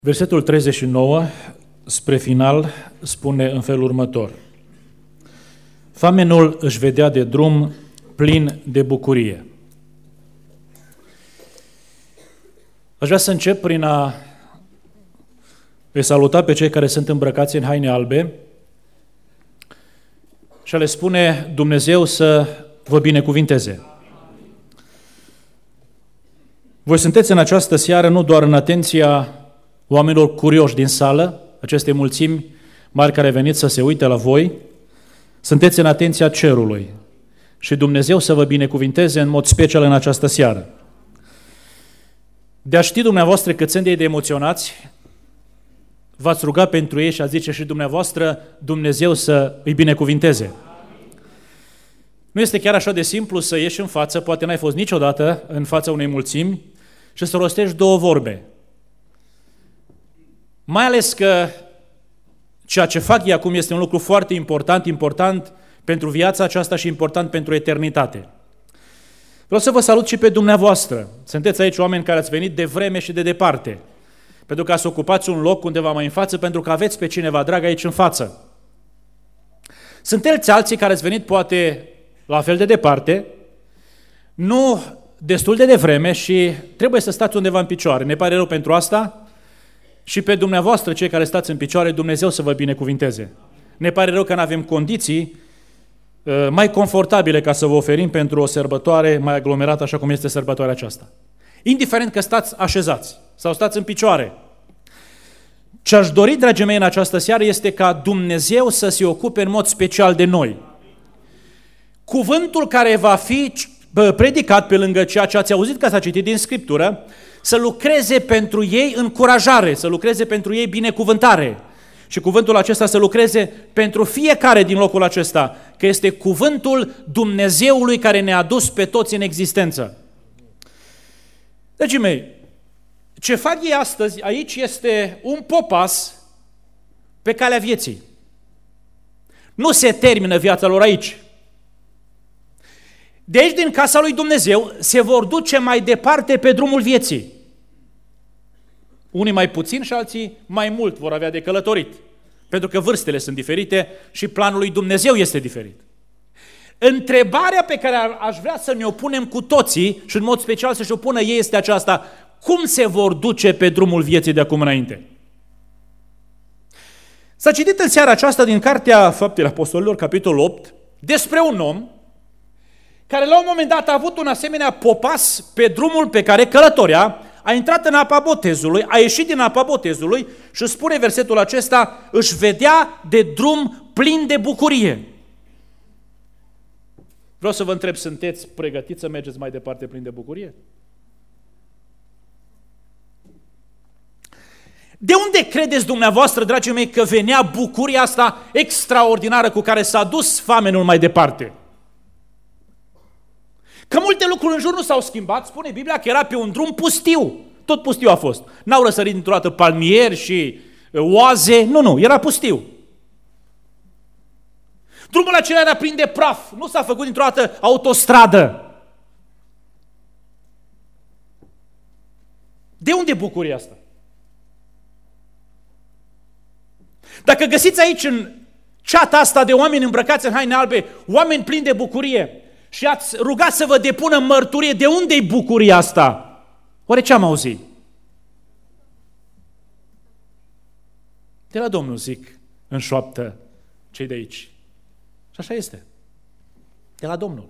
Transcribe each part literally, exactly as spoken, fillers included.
Versetul treizeci și nouă, spre final, spune în felul următor. Famenul își vedea de drum plin de bucurie. Aș vrea să încep prin a îi saluta pe cei care sunt îmbrăcați în haine albe și a le spune Dumnezeu să vă binecuvinteze. Voi sunteți în această seară nu doar în atenția oamenilor curioși din sală, aceste mulțimi mari care veniți să se uite la voi, sunteți în atenția cerului și Dumnezeu să vă binecuvinteze în mod special în această seară. De a ști dumneavoastră cât sunt de emoționați, v-ați ruga pentru ei și a zice și dumneavoastră Dumnezeu să îi binecuvinteze. Nu este chiar așa de simplu să ieși în față, poate n-ai fost niciodată în fața unei mulțimi și să rostești două vorbe. Mai ales că ceea ce fac ei acum este un lucru foarte important, important pentru viața aceasta și important pentru eternitate. Vreau să vă salut și pe dumneavoastră. Sunteți aici oameni care ați venit de vreme și de departe, pentru că ați ocupați un loc undeva mai în față, pentru că aveți pe cineva drag aici în față. Sunteți alții care ați venit poate la fel de departe, nu destul de devreme și trebuie să stați undeva în picioare. Ne pare rău pentru asta și pe dumneavoastră, cei care stați în picioare, Dumnezeu să vă binecuvinteze. Ne pare rău că nu avem condiții mai confortabile ca să vă oferim pentru o sărbătoare mai aglomerată, așa cum este sărbătoarea aceasta. Indiferent că stați așezați sau stați în picioare. Ce aș dori, dragii mei, în această seară este ca Dumnezeu să se ocupe în mod special de noi. Cuvântul care va fi predicat pe lângă ceea ce ați auzit că s-a citit din Scriptură, să lucreze pentru ei încurajare, să lucreze pentru ei binecuvântare. Și cuvântul acesta să lucreze pentru fiecare din locul acesta, că este cuvântul Dumnezeului care ne-a adus pe toți în existență. Dragii mei, ce fac ei astăzi aici este un popas pe calea vieții. Nu se termină viața lor aici. De aici, din casa lui Dumnezeu, se vor duce mai departe pe drumul vieții. Unii mai puțin și alții mai mult vor avea de călătorit, pentru că vârstele sunt diferite și planul lui Dumnezeu este diferit. Întrebarea pe care aș vrea să ne o punem cu toții și în mod special să-și o pună ei este aceasta: cum se vor duce pe drumul vieții de acum înainte? S-a citit în seara aceasta din Cartea Faptele Apostolilor, capitolul opt, despre un om care la un moment dat a avut un asemenea popas pe drumul pe care călătorea, a intrat în apa botezului, a ieșit din apa botezului și spune versetul acesta, își vedea de drum plin de bucurie. Vreau să vă întreb, sunteți pregătiți să mergeți mai departe plin de bucurie? De unde credeți dumneavoastră, dragii mei, că venea bucuria asta extraordinară cu care s-a dus famenul mai departe? Că multe lucruri în jur nu s-au schimbat, spune Biblia că era pe un drum pustiu. Tot pustiu a fost. N-au răsărit dintr-o dată palmieri și oaze, nu, nu, era pustiu. Drumul acela era plin de praf, nu s-a făcut dintr-o dată autostradă. De unde bucuria asta? Dacă găsiți aici în ceata asta de oameni îmbrăcați în haine albe, oameni plini de bucurie, și ați rugat să vă depună mărturie, de unde-i bucuria asta? Oare ce am auzit? De la Domnul, zic, în șoaptă cei de aici. Și așa este. De la Domnul.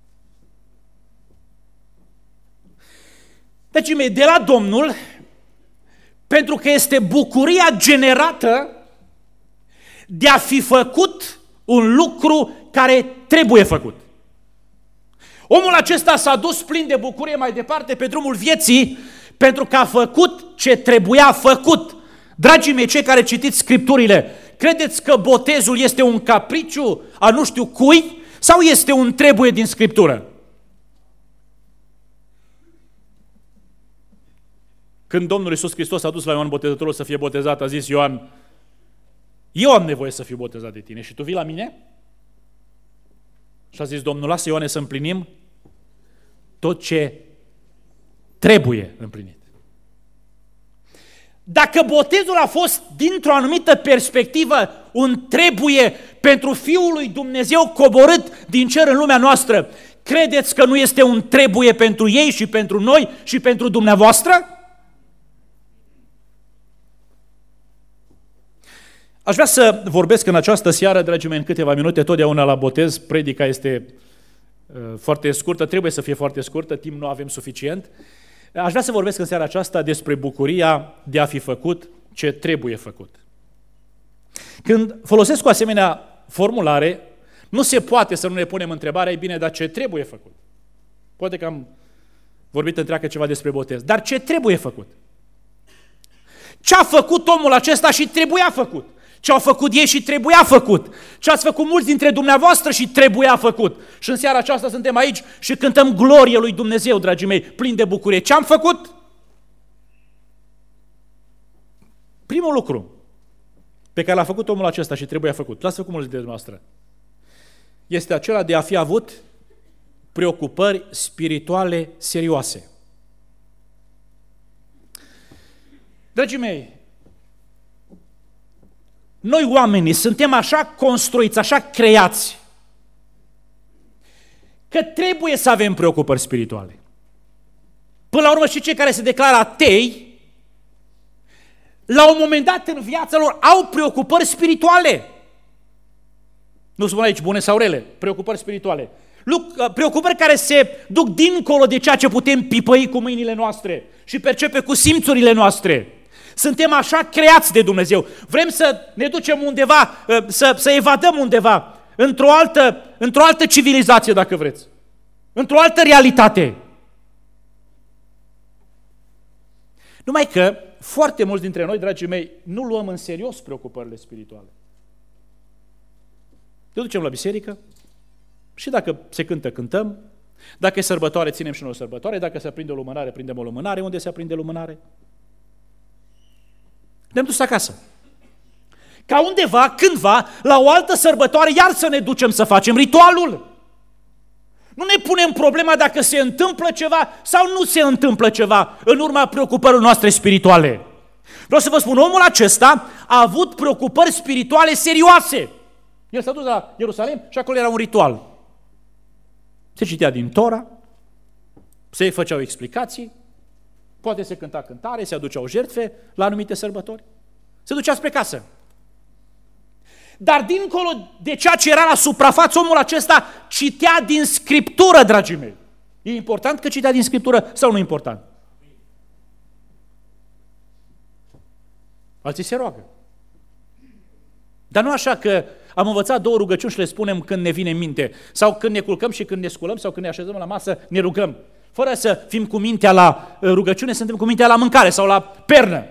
Deci, de la Domnul, pentru că este bucuria generată de a fi făcut un lucru care trebuie făcut. Omul acesta s-a dus plin de bucurie mai departe pe drumul vieții pentru că a făcut ce trebuia făcut. Dragii mei, cei care citiți Scripturile, credeți că botezul este un capriciu a nu știu cui sau este un trebuie din Scriptură? Când Domnul Iisus Hristos a dus la Ioan Botezătorul să fie botezat, a zis Ioan, eu am nevoie să fiu botezat de tine și tu vii la mine? Și a zis Domnul, lasă Ioane să împlinim tot ce trebuie împlinit. Dacă botezul a fost dintr-o anumită perspectivă un trebuie pentru Fiul lui Dumnezeu coborât din cer în lumea noastră, credeți că nu este un trebuie pentru ei și pentru noi și pentru dumneavoastră? Aș vrea să vorbesc în această seară, dragii mei, în câteva minute, totdeauna la botez, predica este uh, foarte scurtă, trebuie să fie foarte scurtă, timp nu avem suficient. Aș vrea să vorbesc în seara aceasta despre bucuria de a fi făcut ce trebuie făcut. Când folosesc o asemenea formulare, nu se poate să nu ne punem întrebarea, e bine, dar ce trebuie făcut? Poate că am vorbit întreagă ceva despre botez, dar ce trebuie făcut? Ce a făcut omul acesta și trebuia făcut? Ce au făcut ei și trebuia făcut? Ce ați făcut mulți dintre dumneavoastră și trebuia făcut? Și în seara aceasta suntem aici și cântăm glorie lui Dumnezeu, dragii mei, plini de bucurie. Ce am făcut? Primul lucru pe care l-a făcut omul acesta și trebuia făcut, l-ați făcut mulți dintre dumneavoastră, este acela de a fi avut preocupări spirituale serioase. Dragii mei, noi oamenii suntem așa construiți, așa creați, că trebuie să avem preocupări spirituale. Până la urmă și cei care se declară atei, la un moment dat în viața lor au preocupări spirituale. Nu spun aici bune sau rele, preocupări spirituale. Preocupări care se duc dincolo de ceea ce putem pipăi cu mâinile noastre și percepe cu simțurile noastre. Suntem așa creați de Dumnezeu. Vrem să ne ducem undeva, să, să evadăm undeva, într-o altă, într-o altă civilizație, dacă vreți. Într-o altă realitate. Numai că foarte mulți dintre noi, dragii mei, nu luăm în serios preocupările spirituale. Ne ducem la biserică și dacă se cântă, cântăm. Dacă e sărbătoare, ținem și noi o sărbătoare. Dacă se aprinde o lumânare, prindem o lumânare. Unde se aprinde lumânare? Ne-am dus acasă. Ca undeva, cândva, la o altă sărbătoare, iar să ne ducem să facem ritualul. Nu ne punem problema dacă se întâmplă ceva sau nu se întâmplă ceva în urma preocupărilor noastre spirituale. Vreau să vă spun, omul acesta a avut preocupări spirituale serioase. El s-a dus la Ierusalim și acolo era un ritual. Se citea din Tora, se făceau explicații, poate se cânta cântare, se aduceau jertfe la anumite sărbători. Se ducea spre casă. Dar dincolo de ceea ce era la suprafață, omul acesta citea din Scriptură, dragii mei. E important că citea din Scriptură sau nu e important? Alții se roagă. Dar nu așa că am învățat două rugăciuni și le spunem când ne vine în minte. Sau când ne culcăm și când ne sculăm sau când ne așezăm la masă, ne rugăm. Fără să fim cu mintea la rugăciune, suntem cu mintea la mâncare sau la pernă.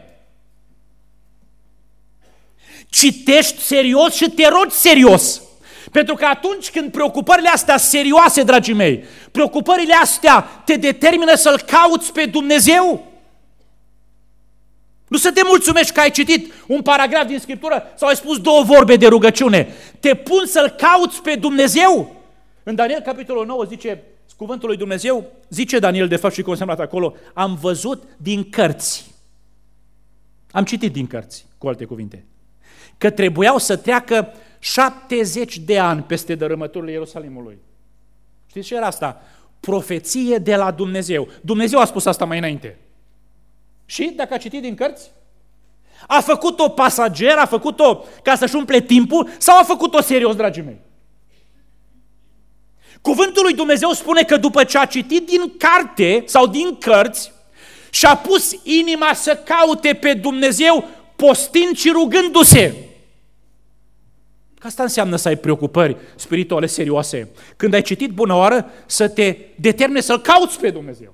Citești serios și te rogi serios. Pentru că atunci când preocupările astea serioase, dragii mei, preocupările astea te determină să-L cauți pe Dumnezeu. Nu să te mulțumești că ai citit un paragraf din Scriptură sau ai spus două vorbe de rugăciune. Te pun să-L cauți pe Dumnezeu. În Daniel, capitolul nouă, zice cuvântul lui Dumnezeu, zice Daniel, de fapt, și consemnat acolo, am văzut din cărți. Am citit din cărți, cu alte cuvinte, că trebuiau să treacă șaptezeci de ani peste dărâmăturile Ierusalimului. Știți ce era asta? Profeție de la Dumnezeu. Dumnezeu a spus asta mai înainte. Și dacă a citit din cărți? A făcut-o pasager, a făcut-o ca să-și umple timpul sau a făcut-o serios, dragii mei? Cuvântul lui Dumnezeu spune că după ce a citit din carte sau din cărți și-a pus inima să caute pe Dumnezeu postind și rugându-se. Că asta înseamnă să ai preocupări spirituale serioase. Când ai citit bună oară, să te determine să-L cauți pe Dumnezeu.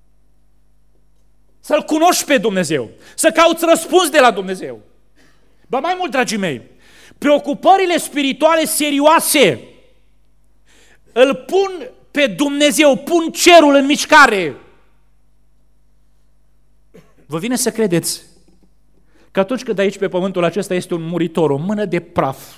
Să-L cunoști pe Dumnezeu. Să cauți răspuns de la Dumnezeu. Ba mai mult, dragii mei, preocupările spirituale serioase îl pun pe Dumnezeu, pun cerul în mișcare. Vă vine să credeți că atunci când aici pe pământul acesta este un muritor, o mână de praf,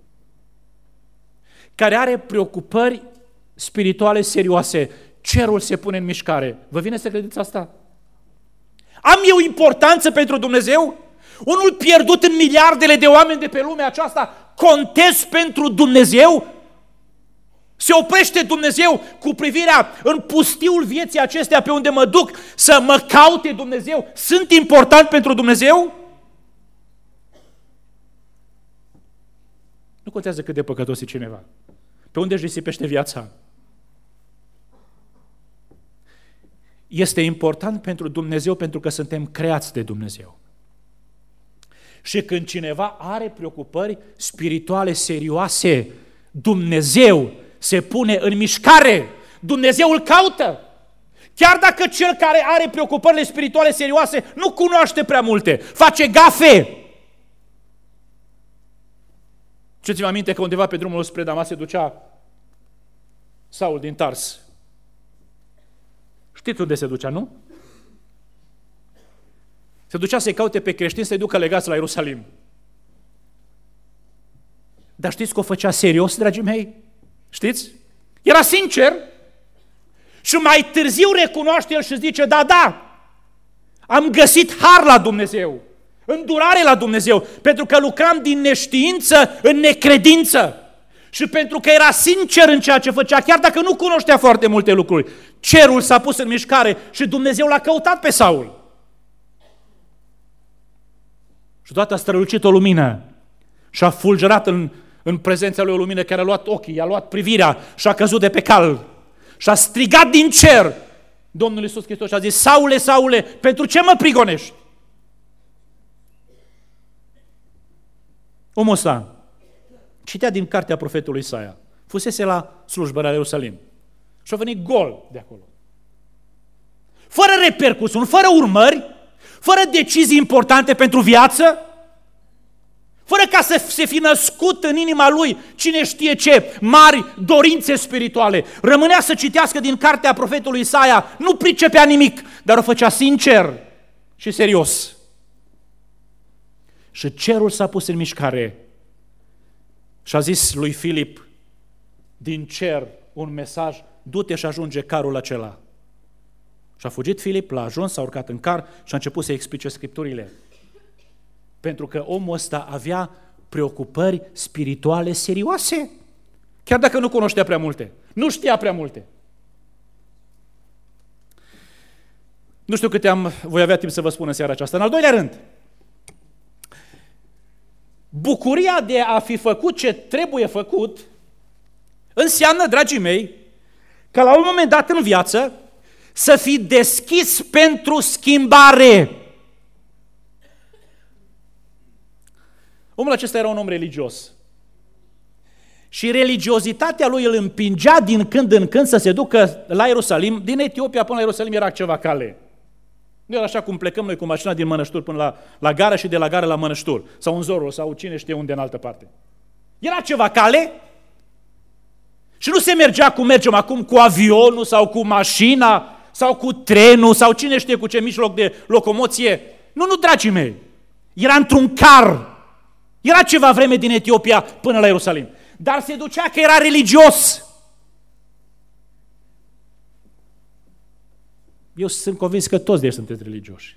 care are preocupări spirituale serioase, cerul se pune în mișcare. Vă vine să credeți asta? Am eu importanță pentru Dumnezeu? Unul pierdut în miliardele de oameni de pe lumea aceasta, contez pentru Dumnezeu? Se oprește Dumnezeu cu privirea în pustiul vieții acestea pe unde mă duc să mă caute Dumnezeu? Sunt important pentru Dumnezeu? Nu contează cât de păcătos e cineva. Pe unde își risipește viața? Este important pentru Dumnezeu pentru că suntem creați de Dumnezeu. Și când cineva are preocupări spirituale serioase, Dumnezeu se pune în mișcare. Dumnezeu îl caută. Chiar dacă cel care are preocupările spirituale serioase nu cunoaște prea multe, face gafe. Ce-ți-mi aminte că undeva pe drumul spre Damas se ducea Saul din Tars. Știți unde se ducea, nu? Se ducea să-i caute pe creștini, să-i ducă legați la Ierusalim. Dar știți că o făcea serios, dragii mei? Știți? Era sincer și mai târziu recunoaște el și zice, da, da, am găsit har la Dumnezeu, îndurare la Dumnezeu, pentru că lucram din neștiință în necredință și pentru că era sincer în ceea ce făcea, chiar dacă nu cunoștea foarte multe lucruri. Cerul s-a pus în mișcare și Dumnezeu l-a căutat pe Saul. Și toată a strălucit o lumină și a fulgerat în, în prezența lui o lumină care a luat ochii, i-a luat privirea și a căzut de pe cal. Și a strigat din cer Domnul Iisus Hristos și a zis, Saule, Saule, pentru ce mă prigonești? Omul ăsta citea din cartea profetului Isaia, fusese la slujbă la Ierusalim și a venit gol de acolo. Fără repercusiuni, fără urmări, fără decizii importante pentru viață, fără ca să se fi născut în inima lui cine știe ce mari dorințe spirituale. Rămânea să citească din cartea profetului Isaia, nu pricepea nimic, dar o făcea sincer și serios. Și cerul s-a pus în mișcare și a zis lui Filip din cer un mesaj, du-te și ajunge carul acela. Și a fugit Filip, l-a ajuns, s-a urcat în car și a început să explice Scripturile. Pentru că omul ăsta avea preocupări spirituale serioase, chiar dacă nu cunoștea prea multe, nu știa prea multe. Nu știu câte am, voi avea timp să vă spun în seara aceasta. În al doilea rând, bucuria de a fi făcut ce trebuie făcut înseamnă, dragii mei, că la un moment dat în viață să fii deschis pentru schimbare. Omul acesta era un om religios. Și religiozitatea lui îl împingea din când în când să se ducă la Ierusalim. Din Etiopia până la Ierusalim era ceva cale. Nu era așa cum plecăm noi cu mașina din Mănăștur până la, la gară și de la gară la Mănăștur. Sau în Zorul, sau cine știe unde în altă parte. Era ceva cale. Și nu se mergea cum mergem acum cu avionul sau cu mașina sau cu trenul sau cine știe cu ce mijloc de locomoție. Nu, nu, dragii mei. Era într-un car. Era ceva vreme din Etiopia până la Ierusalim. Dar se ducea că era religios. Eu sunt convins că toți de ei sunteți religioși.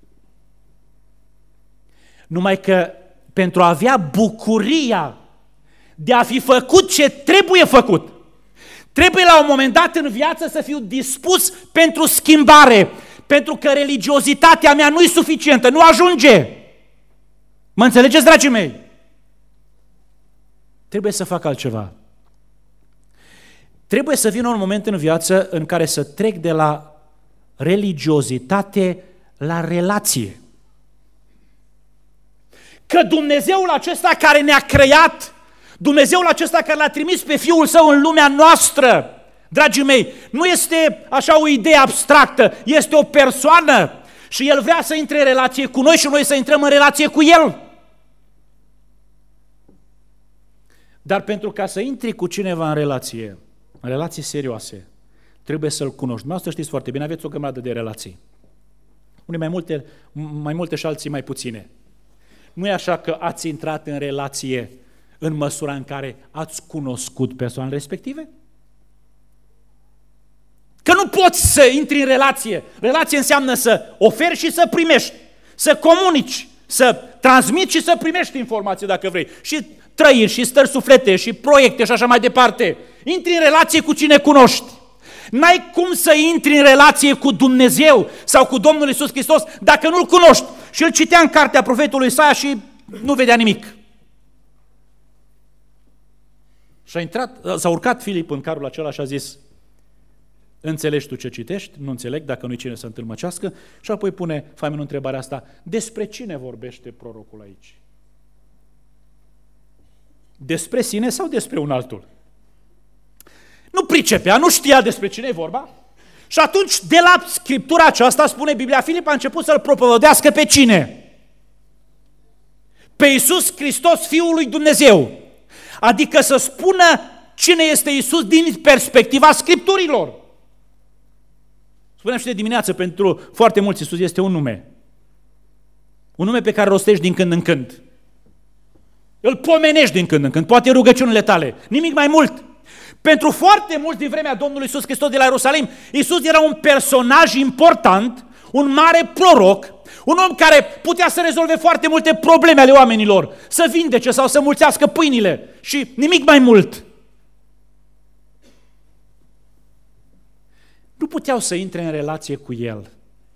Numai că pentru a avea bucuria de a fi făcut ce trebuie făcut, trebuie la un moment dat în viață să fiu dispus pentru schimbare, pentru că religiozitatea mea nu e suficientă, nu ajunge. Mă înțelegeți, dragii mei? Trebuie să fac altceva. Trebuie să vină un moment în viață în care să trec de la religiozitate la relație. Că Dumnezeul acesta care ne-a creat, Dumnezeul acesta care l-a trimis pe Fiul Său în lumea noastră, dragii mei, nu este așa o idee abstractă, este o persoană și El vrea să intre în relație cu noi și noi să intrăm în relație cu El. Dar pentru ca să intri cu cineva în relație, în relații serioase, trebuie să-L cunoști. Dumneavoastră știți foarte bine, aveți o grămadă de relații. Unii mai multe, mai multe și alții mai puține. Nu e așa că ați intrat în relație în măsura în care ați cunoscut persoanele respective? Că nu poți să intri în relație. Relație înseamnă să oferi și să primești, să comunici, să transmiți și să primești informații dacă vrei. Și trăiri, și stări suflete, și proiecte și așa mai departe. Intri în relație cu cine cunoști. N-ai cum să intri în relație cu Dumnezeu sau cu Domnul Iisus Hristos dacă nu-L cunoști. Și îl citea în cartea profetului Isaia și nu vedea nimic. Și a intrat, s-a urcat Filip în carul acela și a zis: înțelegi tu ce citești? Nu înțeleg, dacă nu-i cine să întâlmăcească. Și apoi pune famenul întrebarea asta: despre cine vorbește prorocul aici? Despre sine sau despre un altul? Nu pricepea, nu știa despre cine e vorba. Și atunci, de la scriptura aceasta, spune Biblia, Filip a început să-l propovădească pe cine? Pe Iisus Hristos, Fiul lui Dumnezeu. Adică să spună cine este Iisus din perspectiva Scripturilor. Spuneam și de dimineață, pentru foarte mulți Iisus este un nume. Un nume pe care rostești din când în când. Îl pomenești din când în când, poate rugăciunile tale, nimic mai mult. Pentru foarte mulți din vremea Domnului Iisus Hristos de la Ierusalim, Iisus era un personaj important, un mare proroc, un om care putea să rezolve foarte multe probleme ale oamenilor, să vindece sau să mulțească pâinile și nimic mai mult. Nu puteau să intre în relație cu el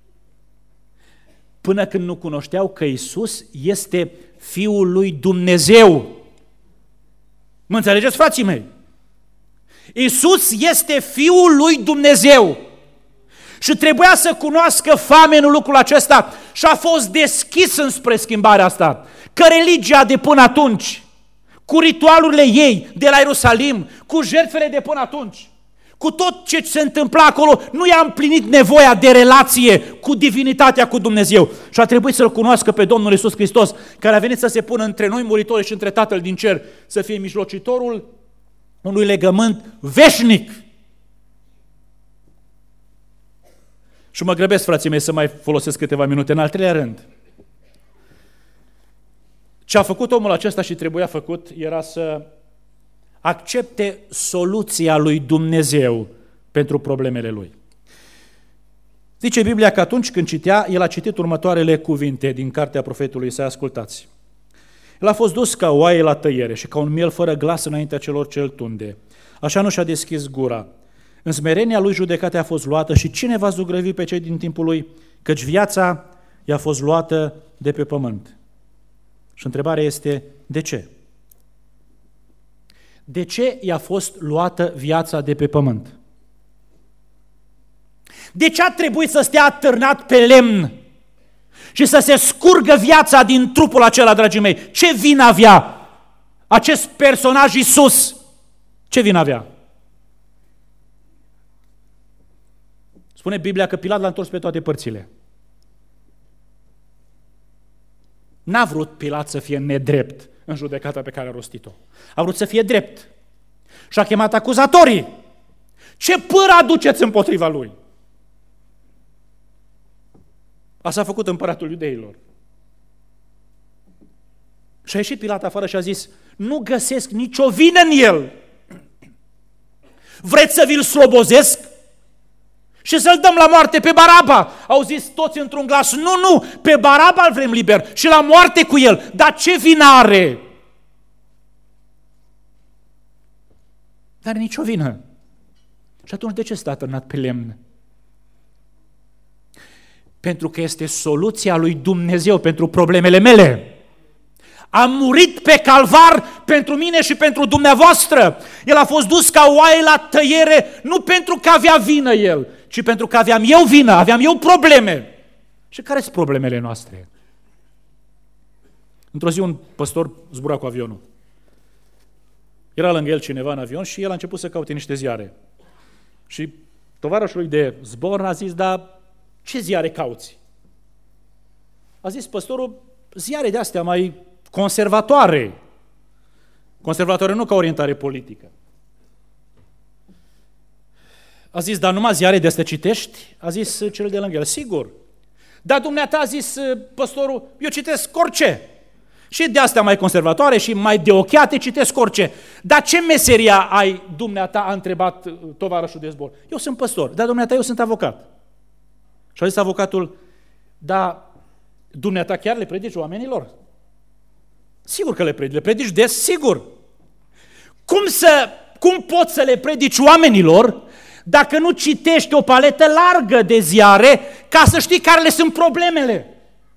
până când nu cunoșteau că Iisus este Fiul lui Dumnezeu. Mă înțelegeți, frații mei? Iisus este Fiul lui Dumnezeu și trebuia să cunoască famenul lucrul acesta și a fost deschis înspre schimbarea asta. Că religia de până atunci, cu ritualurile ei de la Ierusalim, cu jertfele de până atunci, cu tot ce se întâmpla acolo, nu i-a împlinit nevoia de relație cu divinitatea, cu Dumnezeu. Și a trebuit să-L cunoască pe Domnul Iisus Hristos, care a venit să se pună între noi muritori și între Tatăl din cer, să fie mijlocitorul unui legământ veșnic. Și mă grăbesc, frații mei, să mai folosesc câteva minute. În al treilea rând, ce a făcut omul acesta și trebuia făcut era să accepte soluția lui Dumnezeu pentru problemele lui. Zice Biblia că atunci când citea, el a citit următoarele cuvinte din cartea profetului Isaia, ascultați. El a fost dus ca oaie la tăiere și ca un miel fără glas înaintea celor ce îl tunde. Așa nu și-a deschis gura. În smerenia lui judecata a fost luată și cine va zugrăvi pe cei din timpul lui? Căci viața i-a fost luată de pe pământ. Și întrebarea este, de ce? De ce i-a fost luată viața de pe pământ? De ce a trebuit să stea atârnat pe lemn și să se scurgă viața din trupul acela, dragii mei? Ce vină avea acest personaj Iisus? Ce vină avea? Spune Biblia că Pilat l-a întors pe toate părțile. N-a vrut Pilat să fie nedrept în judecata pe care a rostit-o. A vrut să fie drept. Și a chemat acuzatorii. Ce pâră aduceți împotriva lui? Asta a făcut împăratul iudeilor. Și a ieșit Pilat afară și a zis, nu găsesc nicio vină în el. Vreți să vi-l slobozesc? Și să-l dăm la moarte pe Baraba. Au zis toți într-un glas, nu, nu, pe Baraba îl vrem liber și la moarte cu el. Dar ce vină are? N-are nicio vină. Și atunci de ce stă atârnat pe lemn? Pentru că este soluția lui Dumnezeu pentru problemele mele. A murit pe calvar pentru mine și pentru dumneavoastră. El a fost dus ca oaie la tăiere, nu pentru că avea vină el, ci pentru că aveam eu vină, aveam eu probleme. Și care sunt problemele noastre? Într-o zi un păstor zbura cu avionul. Era lângă el cineva în avion și el a început să caute niște ziare. Și tovarășul lui de zbor a zis, dar ce ziare cauți? A zis păstorul, ziare de-astea mai conservatoare. Conservatoare nu ca orientare politică. A zis, dar numai ziare de-astea citești? A zis cel de lângă el, sigur. Dar dumneata, a zis păstorul, eu citesc orice. Și de astea mai conservatoare și mai deocheate citesc orice. Dar ce meseria ai, dumneata, a întrebat tovarășul de zbor? Eu sunt păstor, dar dumneata, eu sunt avocat. Și a zis avocatul, dar dumneata chiar le predici oamenilor? Sigur că le predici, le predici des, sigur. Cum, să, cum poți să le predici oamenilor dacă nu citești o paletă largă de ziare ca să știi care le sunt problemele?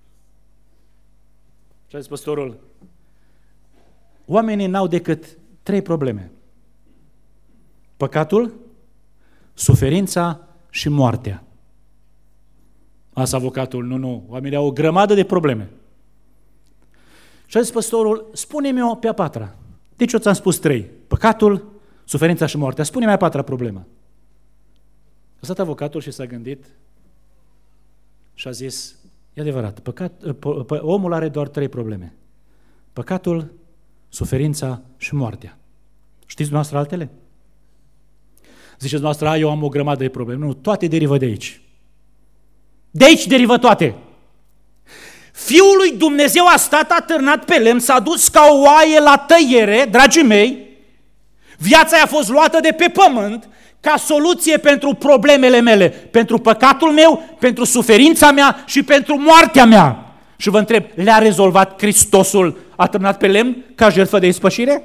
Și a zis păstorul, oamenii n-au decât trei probleme. Păcatul, suferința și moartea. Asta avocatul, nu, nu, oamenii au o grămadă de probleme. Și a zis păstorul, spune-mi-o pe a patra. Deci eu ți-am spus trei. Păcatul, suferința și moartea. Spune-mi a patra problemă. A stat avocatul și s-a gândit și a zis, e adevărat, păcat, omul are doar trei probleme. Păcatul, suferința și moartea. Știți dumneavoastră altele? Ziceți dumneavoastră, eu am o grămadă de probleme. Nu, toate derivă de aici. De aici derivă toate. Fiul lui Dumnezeu a stat atârnat pe lemn, s-a dus ca o oaie la tăiere, dragii mei, viața i-a fost luată de pe pământ ca soluție pentru problemele mele, pentru păcatul meu, pentru suferința mea și pentru moartea mea. Și vă întreb, le-a rezolvat Hristosul atârnat pe lemn ca jertfă de ispășire?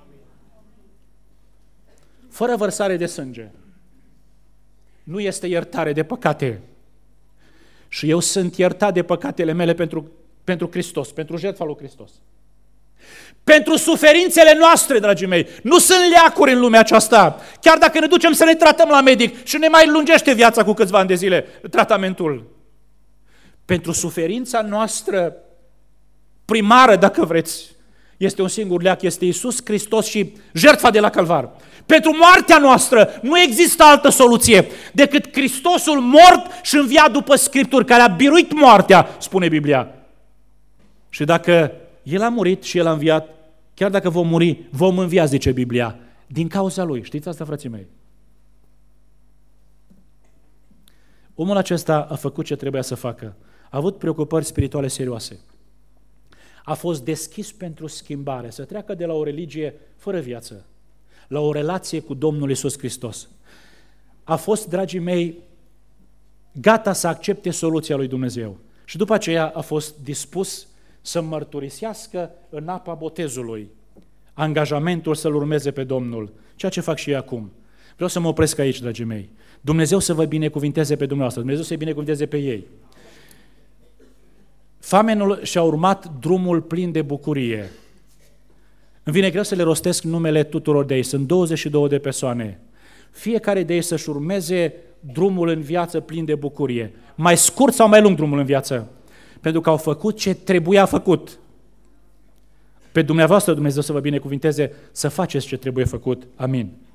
Fără vărsare de sânge nu este iertare de păcate. Și eu sunt iertat de păcatele mele pentru, pentru Hristos, pentru jertfa lui Hristos. Pentru suferințele noastre, dragii mei, nu sunt leacuri în lumea aceasta. Chiar dacă ne ducem să ne tratăm la medic și ne mai lungește viața cu câțiva ani de zile, tratamentul. Pentru suferința noastră primară, dacă vreți, este un singur leac, este Iisus Hristos și jertfa de la Calvar. Pentru moartea noastră nu există altă soluție decât Hristosul mort și înviat după Scripturi, care a biruit moartea, spune Biblia. Și dacă El a murit și El a înviat, chiar dacă vom muri, vom învia, zice Biblia, din cauza Lui. Știți asta, frații mei? Omul acesta a făcut ce trebuia să facă. A avut preocupări spirituale serioase. A fost deschis pentru schimbare, să treacă de la o religie fără viață la o relație cu Domnul Iisus Hristos. A fost, dragii mei, gata să accepte soluția lui Dumnezeu. Și după aceea a fost dispus să mărturisească în apa botezului angajamentul să-L urmeze pe Domnul, ceea ce fac și eu acum. Vreau să mă opresc aici, dragii mei. Dumnezeu să vă binecuvinteze pe dumneavoastră, Dumnezeu să-i binecuvinteze pe ei. Famenul și-a urmat drumul plin de bucurie. Îmi vine greu să le rostesc numele tuturor de ei. Sunt douăzeci și două de persoane. Fiecare de ei să-și urmeze drumul în viață plin de bucurie. Mai scurt sau mai lung drumul în viață. Pentru că au făcut ce trebuia făcut. Pe dumneavoastră Dumnezeu să vă binecuvinteze să faceți ce trebuie făcut. Amin.